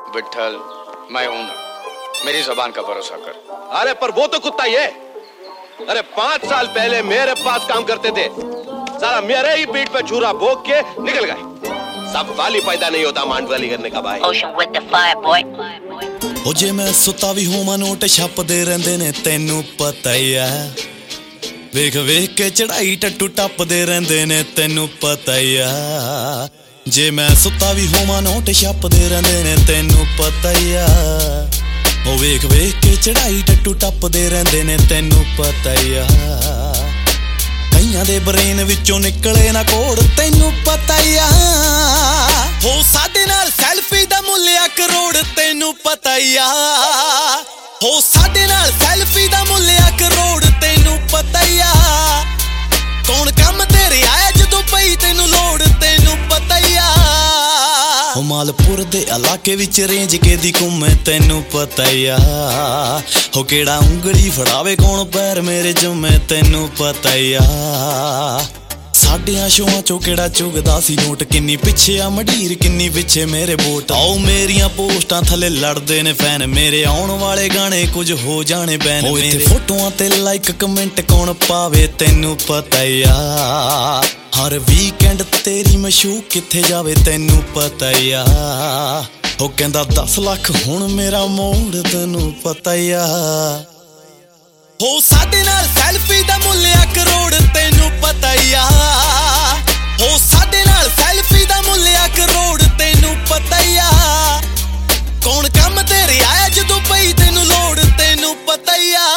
विठल मैं हूं ना, मेरी जुबान का भरोसा कर। अरे पर वो तो कुत्ता ही है। अरे 5 साल पहले मेरे पास काम करते थे, साला मेरे ही पीठ पे छुरा भोग के निकल गए। सब वाली पैदा नहीं होता मांडवाली करने का भाई। Ocean with the fire, boy. ओ जे मैं सुता भी होवां नोट छपदे रहिंदे ने तैनू पता ही है। वेख वेख के चढ़ाई टट्टू टपदे रहिंदे ने तैनू पता ही है। जे मैं सुता भी होवां नोट छपदे रहिंदे ने तैनू पता ही है। ओ वेख वेख के चढ़ाई टट्टू टपदे रहिंदे ने तैनू पता ही है। कईयां दे ब्रेन विचों निकले ना कोड़ तैनू पता ही है। हो साडे नाल सैल्फी दा मुੱਲ 1 करोड़ तैनू पता ही है। हो साडे नाल सैल्फी दा मुੱਲ 1 करोड़ तैनू पता ही है। कौन काम तेरे आया जदों पई तैनू लोड़ तैनू पता ही है। हो मालपुर दे इलाके विच रेंज के दी घुमे तैनू पता ही है। हो केड़ा उंगली फड़ावे कौन पैर मेरे जुमे तैनू पता ही है। साडियां शोआं चों केड़ा चुगदा सी नोट, किन्नी पिछे आ मडीर किन्नी पिछे मेरे वोट। आओ मेरियां पोस्टां थले लड़दे ने फैन, मेरे आउण वाले गाने कुछ हो जाने बैन। ओ इत्थे फोटोआं ते लाइक कमेंट कौन पावे तैनू पता ही आ। हर वीकेंड तेरी मशूक किथे जावे तैनू पता ही आ। ओ कहंदा 10 लाख हुण मेरा मोड़ तैनू पता ही आ। हो साडे नाल सैल्फी दा मुੱਲ 1 करोड़ तैनू पता ही आ। हो साडे नाल सैल्फी दा मुੱਲ 1 करोड़ तैनू पता ही आ। कौन काम तेरे आया जदों पई तैनू लोड़ तैनू पता ही आ।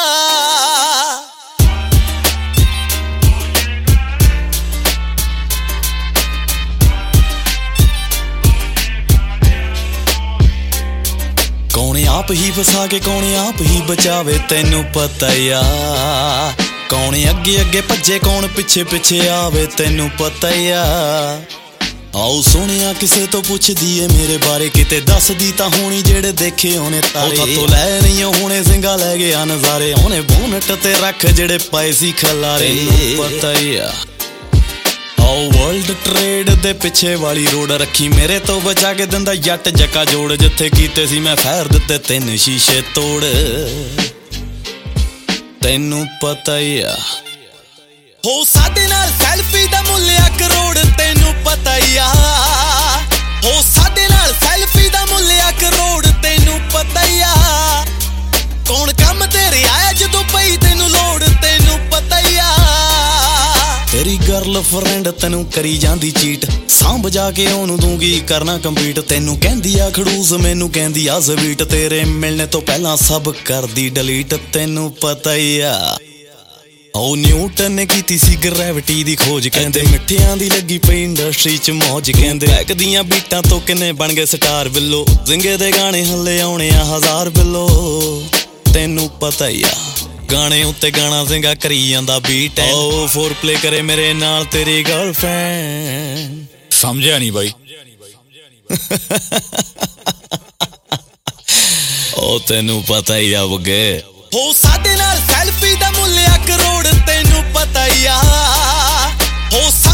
कौन आप ही फसा के कौन आप ही बचावे तैनू पता ही आ। कौन अगे अगे भज्जे कौन पिछे पिछे आवे तैनू पता ही आ। आओ सोनिया किसे तो पुछदी है मेरे बारे, किते दसदी तां होनी जेड़े देखे होने तारे। तो लै नहीं होने सिंगा लै गया नजारे, होने बोनट ते रख जेड़े पाए सी खलारे पता ही आ। आओ वर्ल्ड ट्रेड दे पिछे वाली रोड रखी मेरे तो बचा के दिंदा जट जक्का जोड़। जिथे कीते सी मैं फैर दिते 3 शीशे तोड़ तैनू पता ही आ। हो साडे नाल सैल्फी दा मुੱਲ 1 करोड़ तैनू पता ही आ। हो साडे नाल सैल्फी दा मुੱਲ 1 करोड़ तैनू पता ही आ। कौन काम तेरे आया जदों पई तैनू लोड़ तैनू पता ही आ। तेरी गर्लफ्रेंड तैनू करी जांदी चीट, सांभ जाके ओनू दूंगी करना कंप्लीट। तैनू कहंदी आ खड़ूस मैनू कहंदी आ स्वीट, तेरे मिलने तो पहला सब कर दी डिलीट तैनू पता ही आ। ओ न्यूटन ने कीती सी ग्रेविटी दी खोज, कहंदे मिठियां दी लगी पई इंडस्ट्री च मौज। कहंदे बैक दियां बीटां तो किन्ने बन गए स्टार बिल्लो, जिंगे दे गाने हल्ले आउणे आ 1000 बिल्लो तैनू पता ही आ। गाने उत्ते गाना सिंगा करी जांदा बीट है। ओ फोर प्ले करे मेरे नाल तेरी गर्लफ्रेंड। समझिया नहीं भाई। ओ तैनू पता ही आ बगे। हो साडे नाल सैल्फी दा मुੱਲ 1 करोड़ तैनू पता ही आ। हो